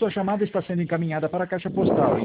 sua chamada está sendo encaminhada para a caixa postal